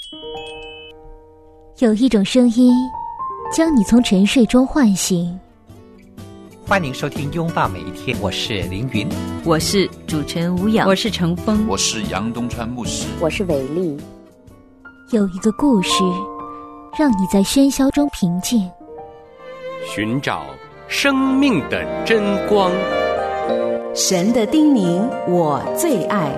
有一种声音将你从沉睡中唤醒。 欢迎收听拥抱每一天，我是凌云， 我是主持人吴雅， 我是程峰， 我是杨东川牧师， 我是伟丽。 有一个故事让你在喧嚣中平静， 寻找生命的真光。 神的叮咛我最爱。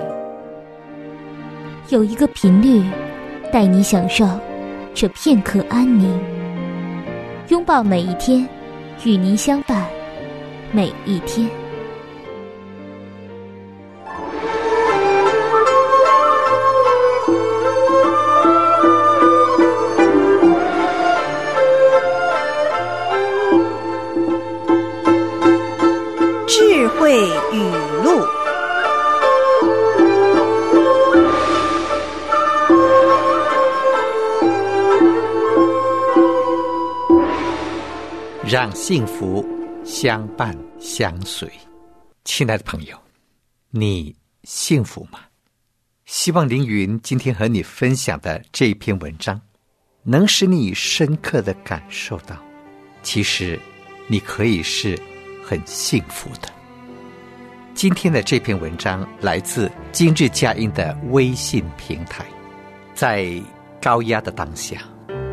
有一个频率带你享受这片刻安宁，拥抱每一天，与您相伴每一天。 智慧语录， 让幸福相伴相随。亲爱的朋友，你幸福吗？希望凌云今天和你分享的这一篇文章能使你深刻地感受到，其实你可以是很幸福的。今天的这篇文章来自今日佳音的微信平台。在高压的当下，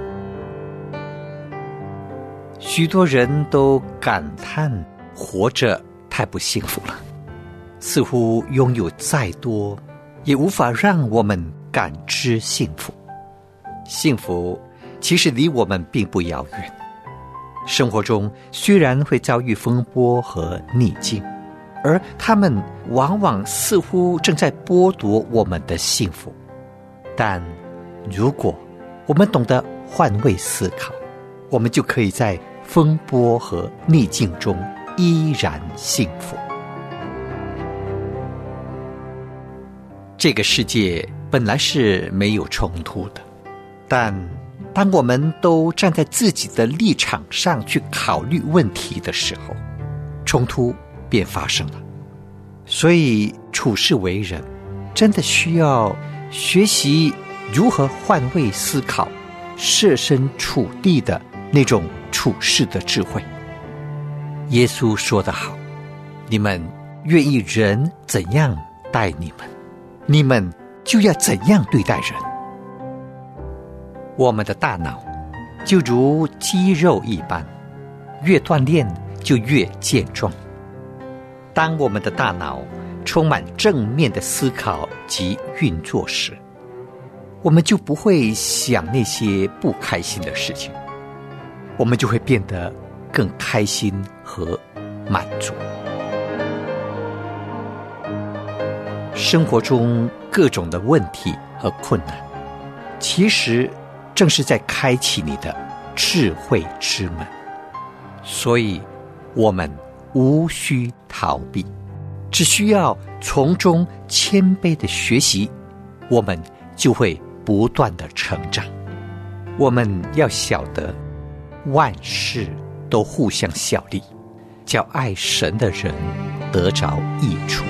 许多人都感叹活着太不幸福了，似乎拥有再多也无法让我们感知幸福。幸福其实离我们并不遥远，生活中虽然会遭遇风波和逆境，而他们往往似乎正在剥夺我们的幸福。但如果我们懂得换位思考，我们就可以在风波和逆境中依然幸福。这个世界本来是没有冲突的，但当我们都站在自己的立场上去考虑问题的时候，冲突便发生了。所以处事为人真的需要学习如何换位思考，设身处地的那种处事的智慧。耶稣说得好，你们愿意人怎样待你们，你们就要怎样对待人。我们的大脑就如肌肉一般，越锻炼就越健壮。当我们的大脑充满正面的思考及运作时，我们就不会想那些不开心的事情，我们就会变得更开心和满足。生活中各种的问题和困难，其实正是在开启你的智慧之门，所以我们无需逃避，只需要从中谦卑的学习，我们就会不断的成长。我们要晓得万事都互相效力，叫爱神的人得着益处。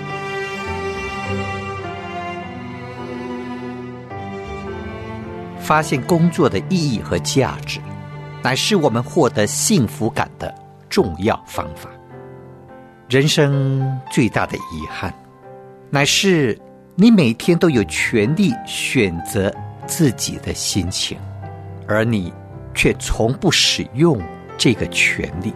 发现工作的意义和价值，乃是我们获得幸福感的重要方法。人生最大的遗憾，乃是你每天都有权利选择自己的心情，而你却从不使用这个权利。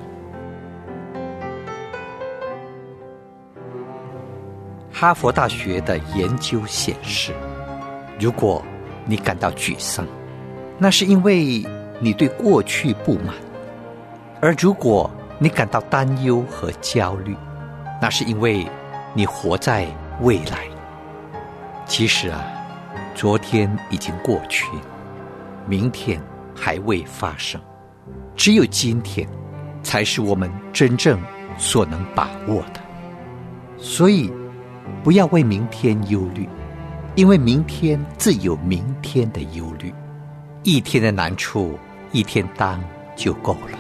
哈佛大学的研究显示，如果你感到沮丧，那是因为你对过去不满；而如果你感到担忧和焦虑，那是因为你活在未来。其实昨天已经过去，明天还未发生，只有今天才是我们真正所能把握的。所以不要为明天忧虑，因为明天自有明天的忧虑，一天的难处一天当就够了。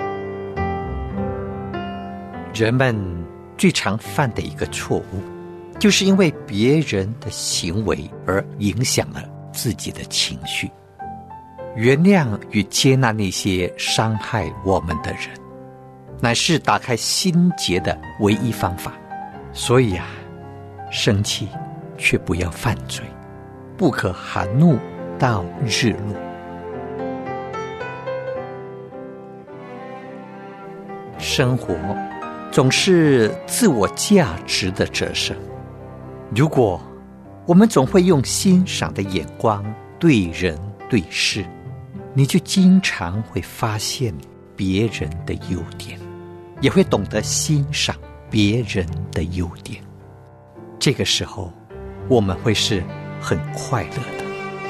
人们最常犯的一个错误， 就是因为别人的行为而影响了自己的情绪。原谅与接纳那些伤害我们的人，乃是打开心结的唯一方法。所以生气却不要犯罪，不可含怒到日落。生活总是自我价值的折射，如果我们总会用欣赏的眼光对人对事，你就经常会发现别人的优点，也会懂得欣赏别人的优点。这个时候我们会是很快乐的。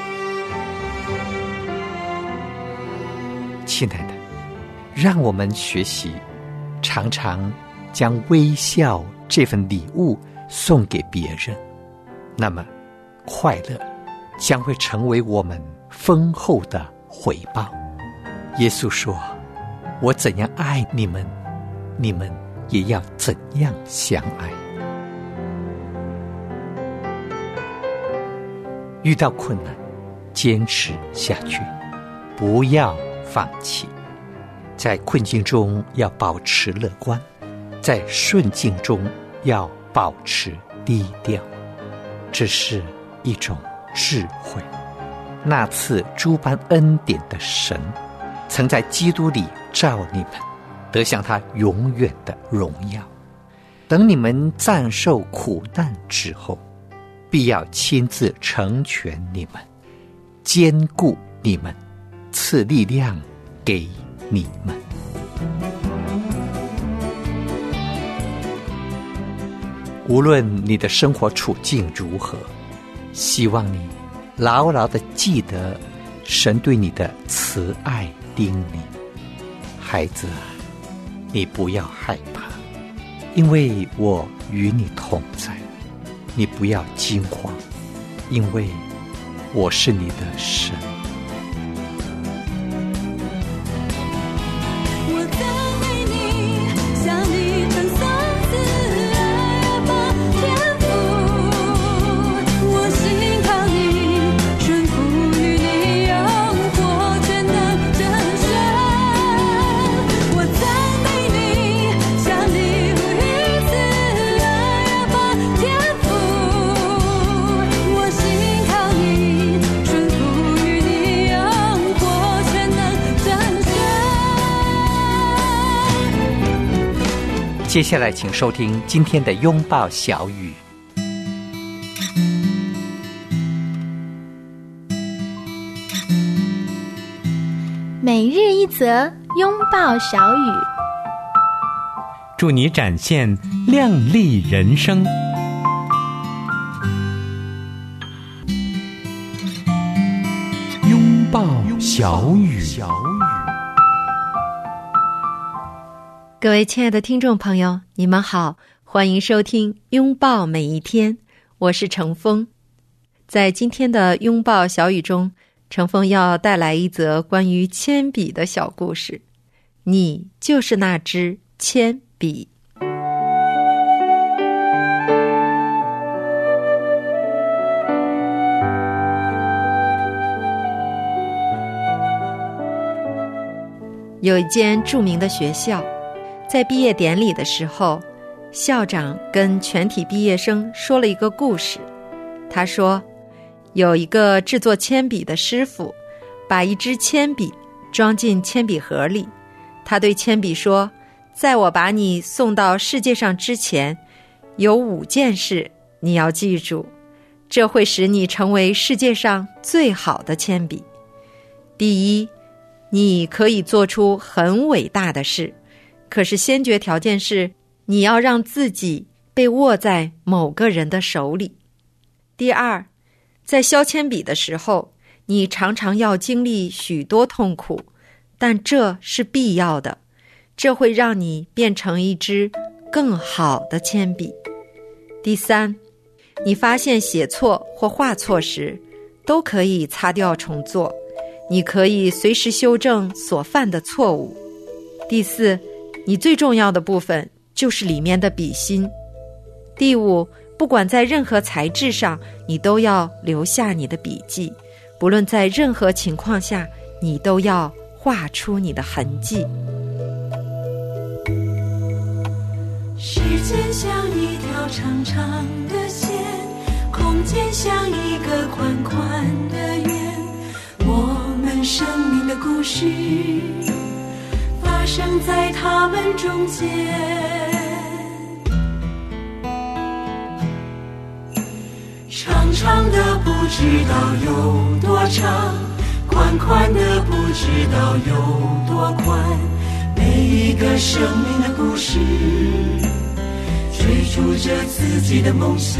亲爱的，让我们学习常常将微笑这份礼物送给别人，那么快乐将会成为我们丰厚的回报。耶稣说，我怎样爱你们，你们也要怎样相爱。遇到困难，坚持下去，不要放弃。在困境中要保持乐观，在顺境中要保持低调。这是一种智慧。那赐诸般恩典的神，曾在基督里召你们，得享他永远的荣耀。等你们暂受苦难之后，必要亲自成全你们，坚固你们，赐力量给你们。无论你的生活处境如何，希望你牢牢地记得神对你的慈爱叮咛。孩子啊，你不要害怕，因为我与你同在。你不要惊慌，因为我是你的神。接下来请收听今天的拥抱小语。 每日一则拥抱小语， 祝你展现亮丽人生。拥抱小语。 各位亲爱的听众朋友，你们好，欢迎收听拥抱每一天，我是程峰。在今天的拥抱小语中，程峰要带来一则关于铅笔的小故事。你就是那支铅笔。有一间著名的学校，在毕业典礼的时候，校长跟全体毕业生说了一个故事。他说，有一个制作铅笔的师傅，把一支铅笔装进铅笔盒里。他对铅笔说，在我把你送到世界上之前，有5件事你要记住，这会使你成为世界上最好的铅笔。第一，你可以做出很伟大的事，可是先决条件是你要让自己被握在某个人的手里。第二，在削铅笔的时候，你常常要经历许多痛苦，但这是必要的，这会让你变成一支更好的铅笔。第三，你发现写错或画错时，都可以擦掉重做，你可以随时修正所犯的错误。第四，你最重要的部分就是里面的笔芯。第五， 不管在任何材质上，你都要留下你的笔记，不论在任何情况下，你都要画出你的痕迹。 时间像一条长长的线，空间像一个宽宽的圆，我们生命的故事发生在他们中间。长长的不知道有多长，宽宽的不知道有多宽，每一个生命的故事追逐着自己的梦想。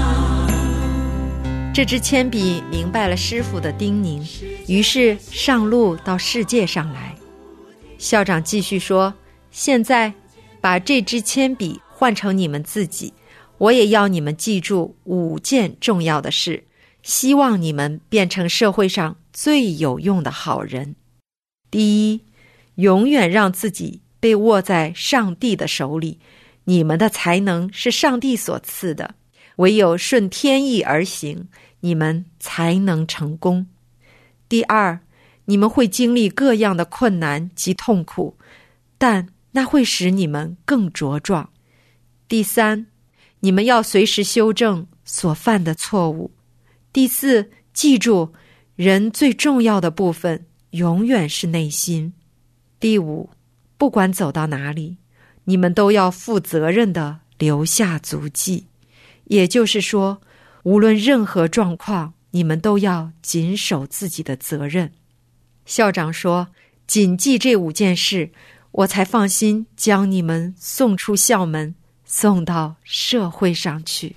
这支铅笔明白了师父的叮咛，于是上路到世界上来。校长继续说，现在把这支铅笔换成你们自己，我也要你们记住5件重要的事，希望你们变成社会上最有用的好人。第一，永远让自己被握在上帝的手里，你们的才能是上帝所赐的，唯有顺天意而行，你们才能成功。第二，你们会经历各样的困难及痛苦，但那会使你们更茁壮。第三，你们要随时修正所犯的错误。第四，记住，人最重要的部分永远是内心。第五，不管走到哪里，你们都要负责任地留下足迹，也就是说，无论任何状况，你们都要谨守自己的责任。校长说，谨记这5件事，我才放心将你们送出校门，送到社会上去。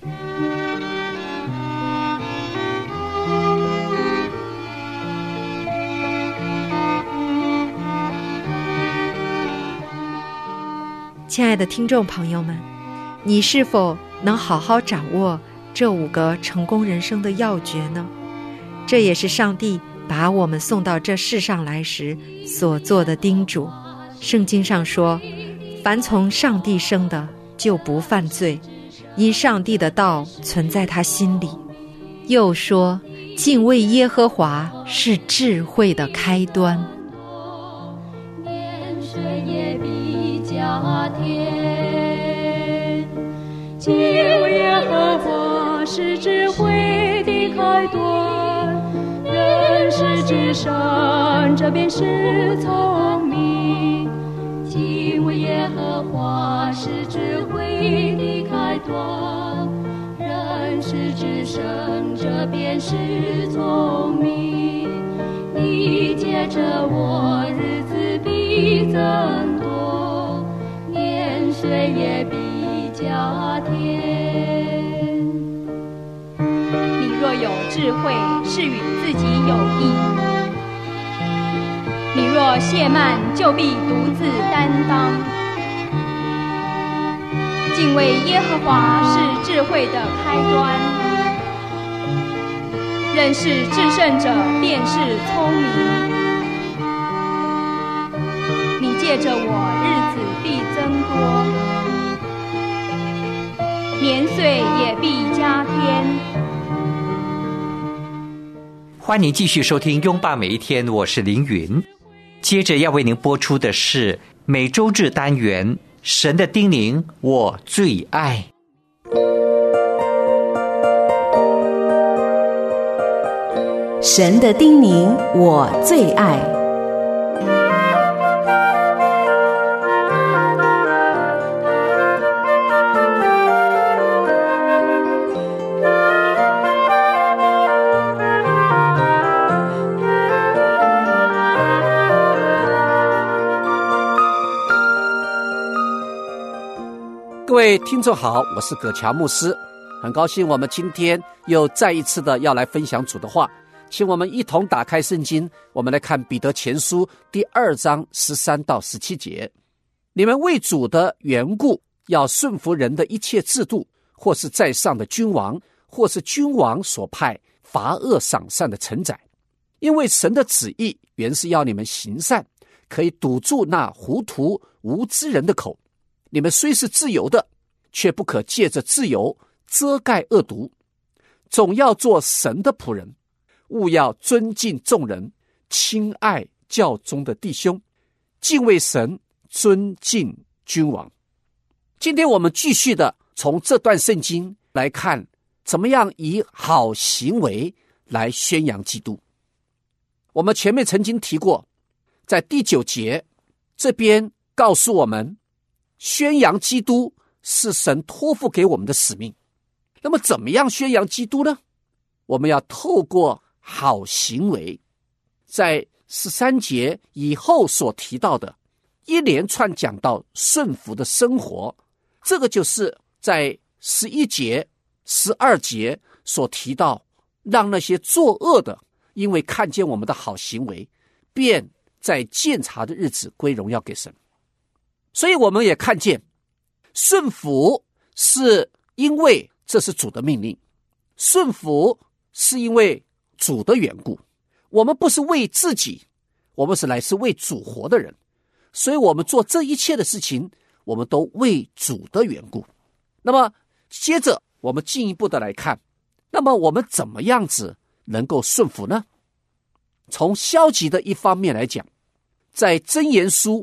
亲爱的听众朋友们，你是否能好好掌握这5个成功人生的要诀呢？这也是上帝把我们送到这世上来时所做的叮嘱。圣经上说，凡从上帝生的就不犯罪，因上帝的道存在他心里。又说，敬畏耶和华是智慧的开端。 敬畏耶和华是智慧的开端，人是至善，这便是聪明。敬畏耶和华是智慧的开端，人是至善，这便是聪明。你借着我，日子必增多，年岁也必加添。 你若有智慧，是与自己有益；你若懈慢，就必独自担当。敬畏耶和华是智慧的开端，认识至圣者便是聪明。你借着我，日子必增多，年岁也必加添。 欢迎继续收听《拥抱每一天》，我是凌云。接着要为您播出的是每周日单元《神的叮咛我最爱》。 神的叮咛我最爱。 各位听众好，我是葛乔牧师，很高兴我们今天又再一次的要来分享主的话，请我们一同打开圣经，我们来看彼得前书第2章13到17节。你们为主的缘故，要顺服人的一切制度，或是在上的君王，或是君王所派罚恶赏善的臣宰，因为神的旨意原是要你们行善，可以堵住那糊涂无知人的口。你们虽是自由的，却不可借着自由遮盖恶毒，总要做神的仆人，务要尊敬众人，亲爱教中的弟兄，敬畏神，尊敬君王。今天我们继续的从这段圣经来看，怎么样以好行为来宣扬基督。我们前面曾经提过，在第9节这边告诉我们，宣扬基督是神托付给我们的使命。那么怎么样宣扬基督呢？我们要透过好行为。在13节以后所提到的一连串讲到顺服的生活，这个就是在11节、12节所提到，让那些作恶的因为看见我们的好行为，便在鉴察的日子归荣耀给神。所以我们也看见顺服是因为这是主的命令，顺服是因为主的缘故。我们不是为自己，我们是来自为主活的人，所以我们做这一切的事情，我们都为主的缘故。那么接着我们进一步的来看，那么我们怎么样子能够顺服呢？从消极的一方面来讲，在箴言书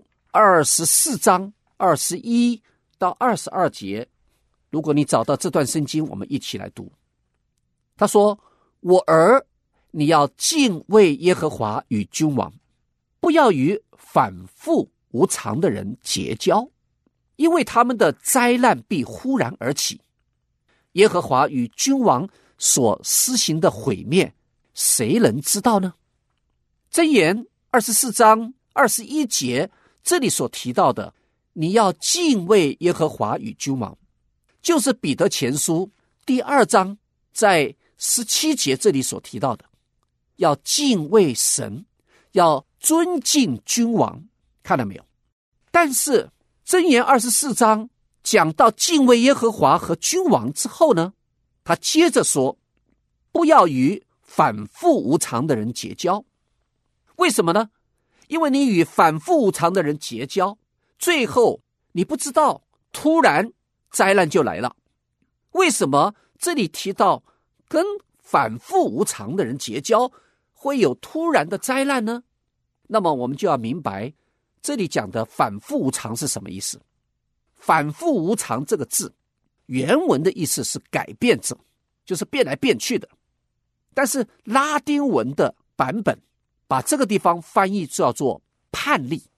24章21到22节，如果你找到这段圣经，我们一起来读。他说，我儿，你要敬畏耶和华与君王，不要与反复无常的人结交，因为他们的灾难必忽然而起。耶和华与君王所施行的毁灭，谁能知道呢？箴言24章21节这里所提到的，你要敬畏耶和华与君王，就是彼得前书第2章在17节这里所提到的，要敬畏神，要尊敬君王，看到没有？但是箴言24章讲到敬畏耶和华和君王之后呢，他接着说，不要与反复无常的人结交。为什么呢？因为你与反复无常的人结交，最后你不知道，突然灾难就来了。为什么这里提到跟反复无常的人结交会有突然的灾难呢？那么我们就要明白，这里讲的反复无常是什么意思。反复无常这个字原文的意思是改变者，就是变来变去的。但是拉丁文的版本把这个地方翻译叫做叛逆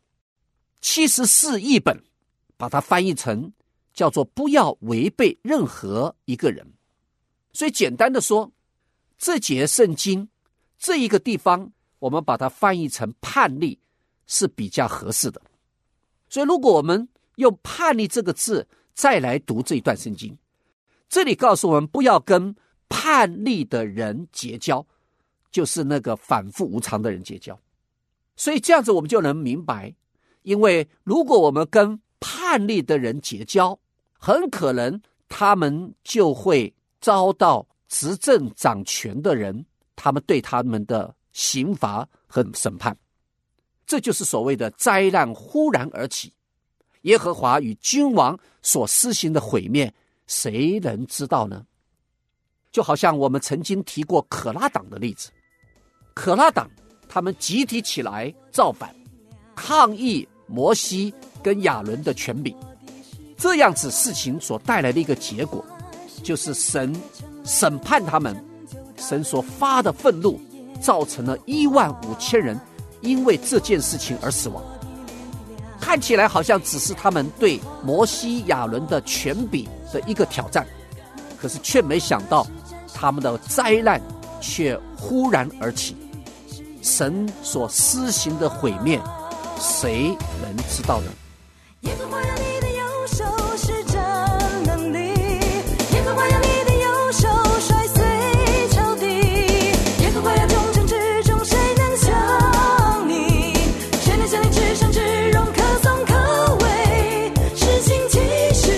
，74译本把它翻译成叫做不要违背任何一个人。所以简单的说，这节圣经这一个地方我们把它翻译成叛逆是比较合适的。所以如果我们用叛逆这个字再来读这一段圣经，这里告诉我们不要跟叛逆的人结交，就是那个反复无常的人结交。所以这样子我们就能明白，因为如果我们跟叛逆的人结交，很可能他们就会遭到执政掌权的人，他们对他们的刑罚和审判。这就是所谓的灾难忽然而起，耶和华与君王所施行的毁灭，谁能知道呢？就好像我们曾经提过可拉党的例子，可拉党他们集体起来造反，抗议摩西跟亚伦的权柄，这样子事情所带来的一个结果，就是神审判他们，神所发的愤怒造成了15000人因为这件事情而死亡。看起来好像只是他们对摩西亚伦的权柄的一个挑战，可是却没想到他们的灾难却忽然而起。神所施行的毁灭，谁能知道呢？ 耶和华呀，你的右手施展能力，耶和华呀，你的右手摔碎仇敌，耶和华呀，众城之中谁能像你？谁能像你至善至荣，可颂可畏，施行其事？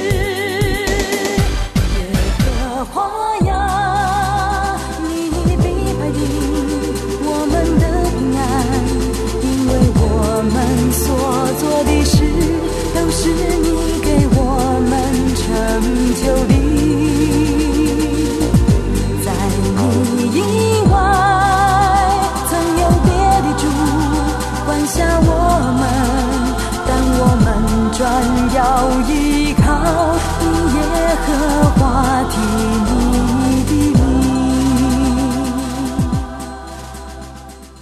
耶和华呀，你必派定我们的平安，因为我们所做的事都是你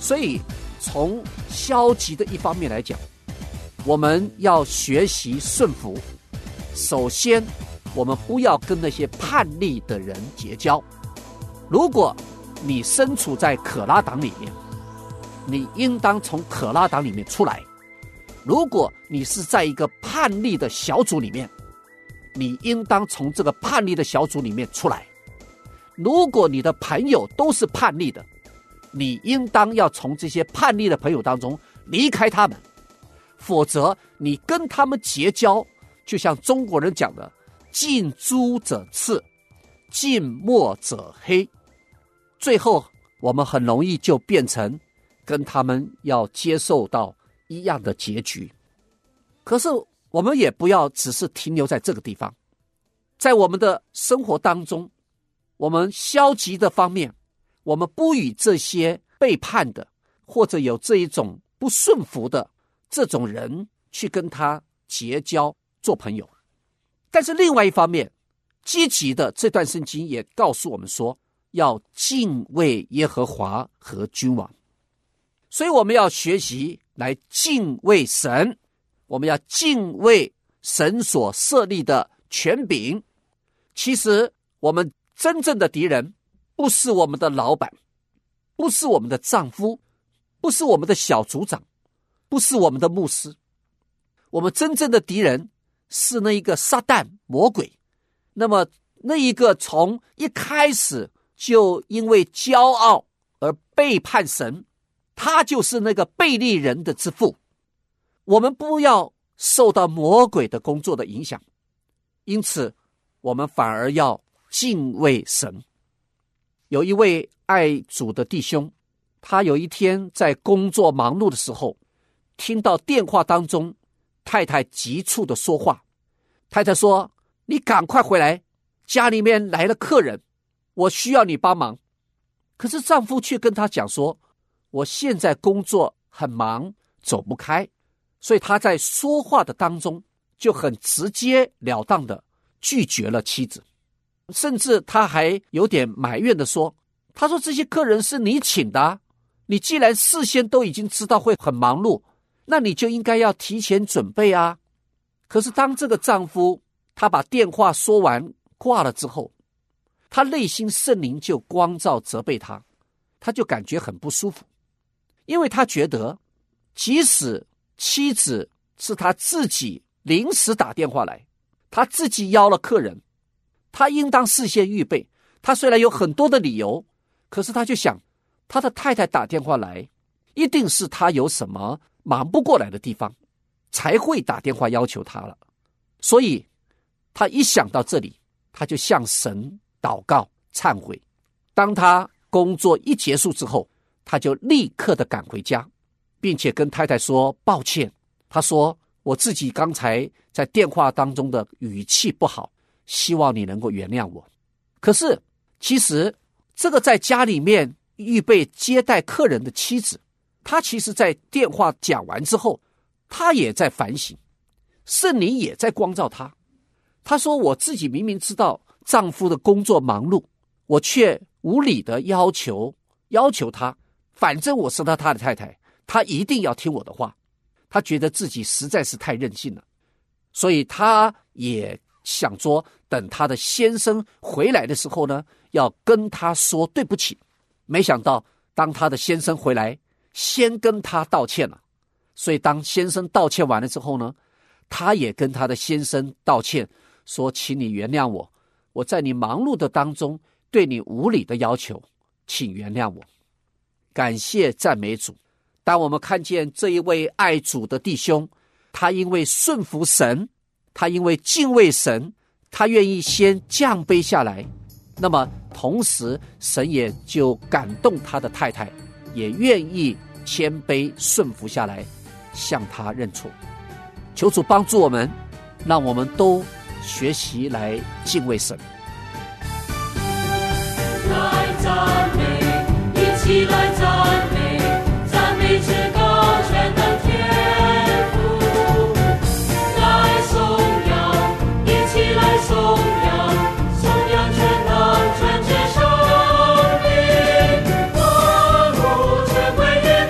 所以从消极的一方面来讲，我们要学习顺服。首先，我们不要跟那些叛逆的人结交。如果你身处在可拉党里面，你应当从可拉党里面出来。如果你是在一个叛逆的小组里面，你应当从这个叛逆的小组里面出来。如果你的朋友都是叛逆的，你应当要从这些叛逆的朋友当中离开他们，否则你跟他们结交，就像中国人讲的近朱者赤，近墨者黑，最后我们很容易就变成跟他们要接受到一样的结局。可是我们也不要只是停留在这个地方，在我们的生活当中，我们消极的方面，我们不与这些背叛的或者有这一种不顺服的这种人去跟他结交做朋友。但是另外一方面，积极的这段圣经也告诉我们说，要敬畏耶和华和君王。所以我们要学习来敬畏神，我们要敬畏神所设立的权柄。其实我们真正的敌人不是我们的老板，不是我们的丈夫，不是我们的小组长，不是我们的牧师。我们真正的敌人是那一个撒旦魔鬼。那么那一个从一开始就因为骄傲而背叛神，他就是那个悖逆人的之父。我们不要受到魔鬼的工作的影响，因此我们反而要敬畏神。有一位爱主的弟兄，他有一天在工作忙碌的时候，听到电话当中太太急促的说话。太太说，你赶快回来，家里面来了客人，我需要你帮忙。可是丈夫却跟他讲说，我现在工作很忙，走不开。所以他在说话的当中就很直截了当的拒绝了妻子，甚至他还有点埋怨的说，他说这些客人是你请的啊，你既然事先都已经知道会很忙碌，那你就应该要提前准备啊。可是当这个丈夫他把电话说完挂了之后，他内心圣灵就光照责备他，他就感觉很不舒服。因为他觉得即使妻子是他自己临时打电话来，他自己邀了客人，他应当事先预备。他虽然有很多的理由，可是他就想，他的太太打电话来，一定是他有什么忙不过来的地方，才会打电话要求他了。所以他一想到这里，他就向神祷告忏悔。当他工作一结束之后，他就立刻的赶回家，并且跟太太说抱歉。他说，我自己刚才在电话当中的语气不好，希望你能够原谅我。可是其实这个在家里面预备接待客人的妻子，她其实在电话讲完之后，她也在反省，圣灵也在光照她。她说，我自己明明知道丈夫的工作忙碌，我却无理的要求他，反正我是他的太太，他一定要听我的话。他觉得自己实在是太任性了，所以他也想说，等他的先生回来的时候呢，要跟他说对不起。没想到当他的先生回来，先跟他道歉了。所以当先生道歉完了之后呢，他也跟他的先生道歉，说请你原谅我，我在你忙碌的当中对你无理的要求，请原谅我。感谢赞美主。当我们看见这一位爱主的弟兄，他因为顺服神，他因为敬畏神，他愿意先降卑下来，那么同时神也就感动他的太太，也愿意谦卑顺服下来，向他认错。求主帮助我们，让我们都学习来敬畏神。 来赞美，一起来赞美，赞美至高全能天父。来颂扬，一起来颂扬，颂扬全能全知生命，万物全归于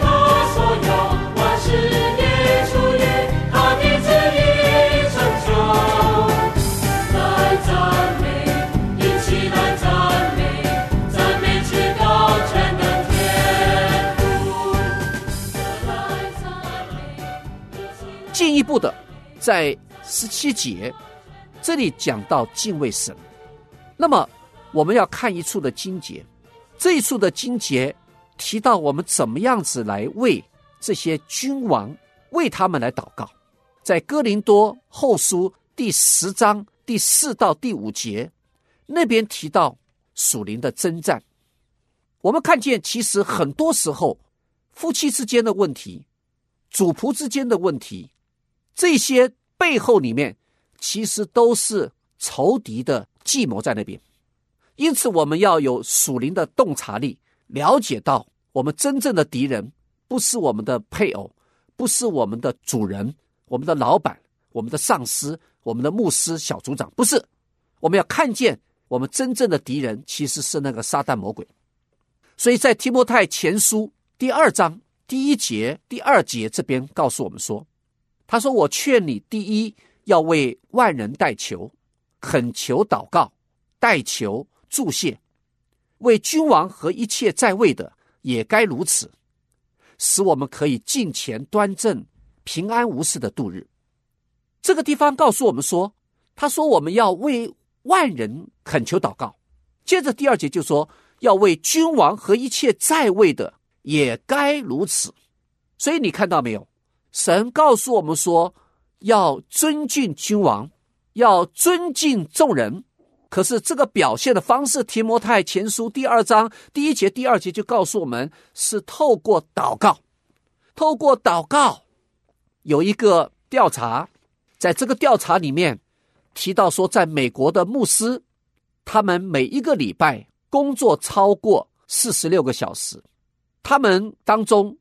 步的，在17节这里讲到敬畏神。那么我们要看一处的经节，这一处的经节提到我们怎么样子来为这些君王为他们来祷告。在哥林多后书第10章第4到第5节那边提到属灵的征战。我们看见其实很多时候夫妻之间的问题，主仆之间的问题，这些背后里面其实都是仇敌的计谋在那边。因此我们要有属灵的洞察力，了解到我们真正的敌人不是我们的配偶，不是我们的主人，我们的老板，我们的上司，我们的牧师小组长，不是。我们要看见我们真正的敌人其实是那个撒旦魔鬼。所以在提摩太前书第2章第1节第2节这边告诉我们说，他说我劝你，第一要为万人代求，恳求祷告，代求祝谢，为君王和一切在位的也该如此，使我们可以敬虔端正，平安无事的度日。这个地方告诉我们说，他说我们要为万人恳求祷告，接着第2节就说要为君王和一切在位的也该如此。所以你看到没有，神告诉我们说要尊敬君王，要尊敬众人，可是这个表现的方式，提摩太前书第2章第1节第2节就告诉我们是透过祷告。透过祷告，有一个调查，在这个调查里面提到说，在美国的牧师，他们每一个礼拜工作超过46个小时，他们当中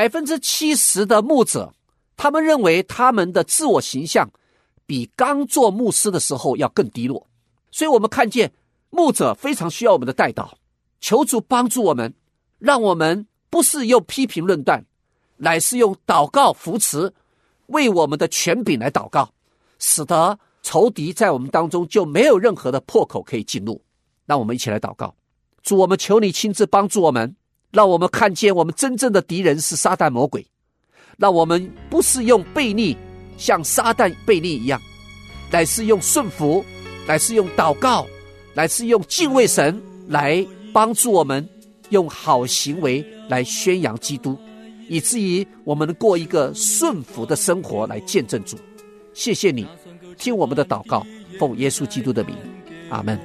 70% 的牧者，他们认为他们的自我形象比刚做牧师的时候要更低落。所以我们看见牧者非常需要我们的代祷，求主帮助我们，让我们不是用批评论断，乃是用祷告扶持，为我们的权柄来祷告，使得仇敌在我们当中就没有任何的破口可以进入。让我们一起来祷告。主，我们求你亲自帮助我们，让我们看见我们真正的敌人是撒旦魔鬼，让我们不是用悖逆像撒旦悖逆一样，乃是用顺服，乃是用祷告，乃是用敬畏神来帮助我们，用好行为来宣扬基督，以至于我们能过一个顺服的生活来见证主。谢谢你听我们的祷告，奉耶稣基督的名，阿们。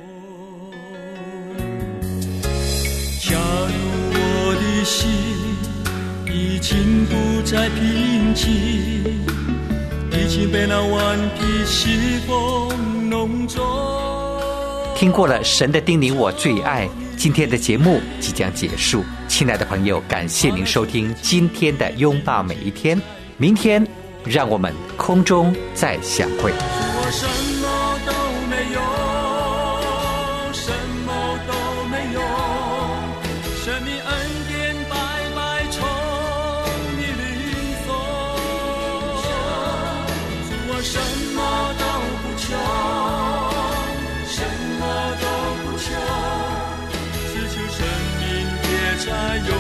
假如我的心已经不再平静，已经被那顽皮西风弄走。 听过了神的叮咛我最爱，今天的节目即将结束。亲爱的朋友，感谢您收听今天的拥抱每一天，明天让我们空中再相会。 我什么都没有，什么都没有，生命恩典白白从你领受。我什么都不求，什么都不求，只求生命别再有